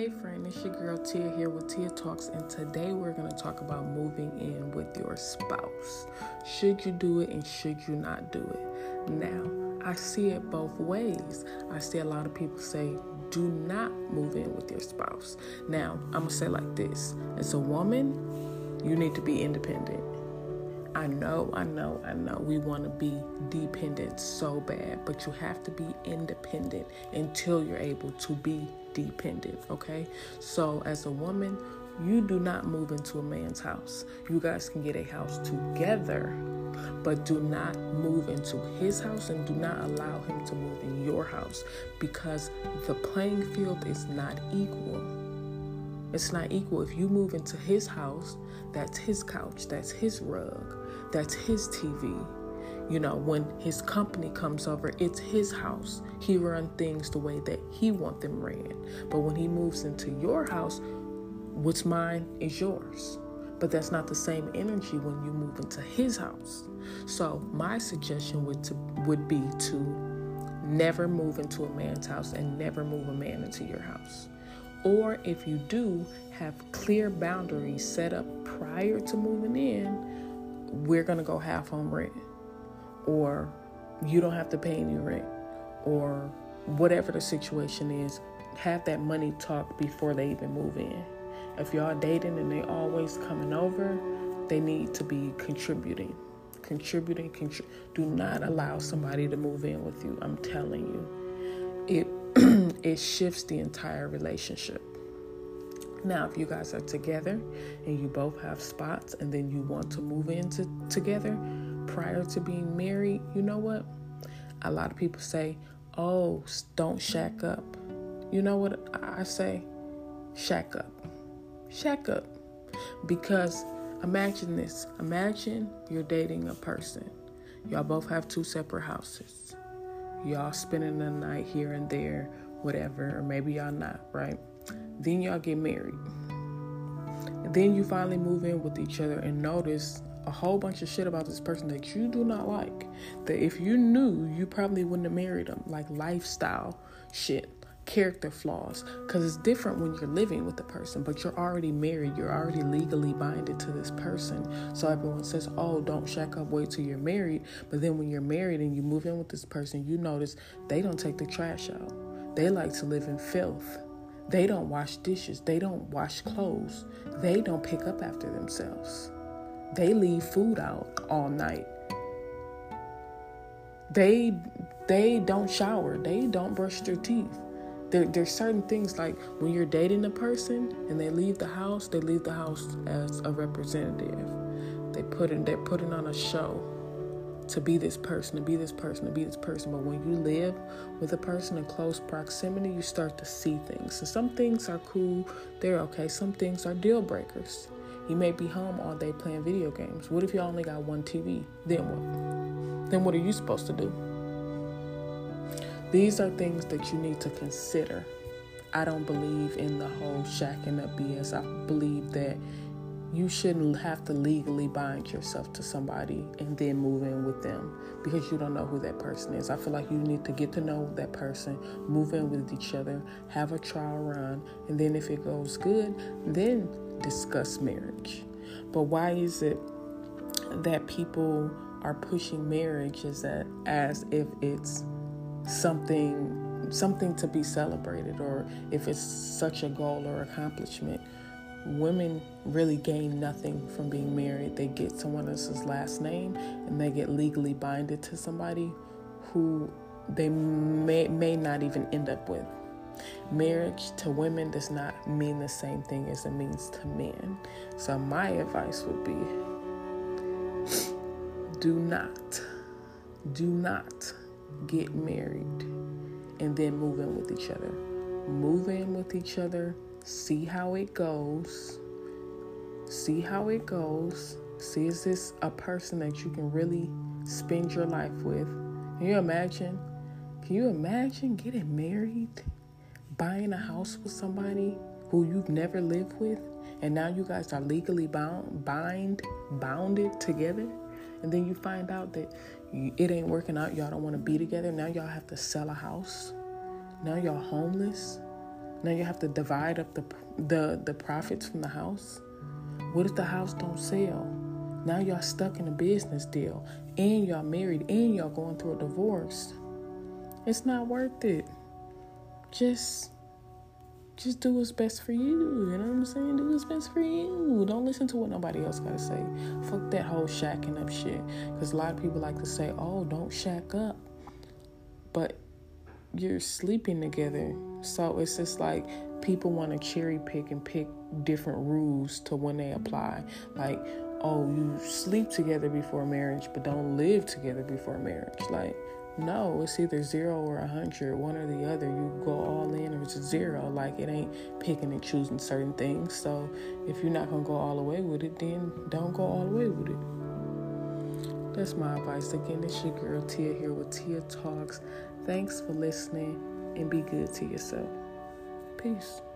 Hey friend, it's your girl Tia here with Tia Talks, and today we're going to talk about moving in with your spouse. Should you do it and should you not do it? Now, I see it both ways. I see a lot of people say, do not move in with your spouse. Now, I'm going to say it like this. As a woman, you need to be independent. I know. We want to be dependent so bad, but you have to be independent until you're able to be dependent, okay? So as a woman, you do not move into a man's house. You guys can get a house together, but do not move into his house and do not allow him to move in your house, because the playing field is not equal. It's not equal. If you move into his house, that's his couch, that's his rug, that's his TV. You know, when his company comes over, it's his house. He runs things the way that he wants them ran. But when he moves into your house, what's mine is yours. But that's not the same energy when you move into his house. So my suggestion would be to never move into a man's house and never move a man into your house. Or if you do, have clear boundaries set up prior to moving in. We're going to go half on rent. Or you don't have to pay any rent. Or whatever the situation is, have that money talk before they even move in. If y'all dating and they always coming over, they need to be contributing. Do not allow somebody to move in with you. I'm telling you. It shifts the entire relationship. Now, if you guys are together and you both have spots and then you want to move in together prior to being married, you know what? A lot of people say, oh, don't shack up. You know what I say? Shack up. Shack up. Because imagine this. Imagine you're dating a person. Y'all both have two separate houses. Y'all spending the night here and there, whatever, or maybe y'all not, right? Then y'all get married. And then you finally move in with each other and notice a whole bunch of shit about this person that you do not like. That if you knew, you probably wouldn't have married them. Like lifestyle shit, character flaws. Because it's different when you're living with the person, but you're already married. You're already legally binded to this person. So everyone says, oh, don't shack up, wait till you're married. But then when you're married and you move in with this person, you notice they don't take the trash out. They like to live in filth. They don't wash dishes. They don't wash clothes. They don't pick up after themselves. They leave food out all night. They don't shower. They don't brush their teeth. There's certain things, like when you're dating a person and they leave the house as a representative. They're putting on a show to be this person, to be this person, to be this person. But when you live with a person in close proximity, you start to see things. And some things are cool, they're okay. Some things are deal breakers. You may be home all day playing video games. What if you only got one TV? Then what? Then what are you supposed to do? These are things that you need to consider. I don't believe in the whole shacking up BS. I believe that you shouldn't have to legally bind yourself to somebody and then move in with them because you don't know who that person is. I feel like you need to get to know that person, move in with each other, have a trial run, and then if it goes good, then discuss marriage. But why is it that people are pushing marriage as if it's something to be celebrated, or if it's such a goal or accomplishment? Women really gain nothing from being married. They get someone else's last name and they get legally binded to somebody who they may not even end up with. Marriage to women does not mean the same thing as it means to men. So my advice would be, do not get married and then move in with each other. Move in with each other. See how it goes. See, is this a person that you can really spend your life with? Can you imagine getting married, buying a house with somebody who you've never lived with, and now you guys are legally bounded together, and then you find out that it ain't working out, y'all don't want to be together, now y'all have to sell a house, now y'all homeless? Now you have to divide up the profits from the house. What if the house don't sell? Now y'all stuck in a business deal, and y'all married, and y'all going through a divorce. It's not worth it. Just do what's best for you. You know what I'm saying? Do what's best for you. Don't listen to what nobody else got to say. Fuck that whole shacking up shit. Because a lot of people like to say, oh, don't shack up. But you're sleeping together. So it's just like people want to cherry pick and pick different rules to when they apply. Like, oh, you sleep together before marriage, but don't live together before marriage. Like, no, it's either 0 or 100, one or the other. You go all in or it's 0. Like, it ain't picking and choosing certain things. So if you're not going to go all the way with it, then don't go all the way with it. That's my advice. Again, it's your girl Tia here with Tia Talks. Thanks for listening, and be good to yourself. Peace.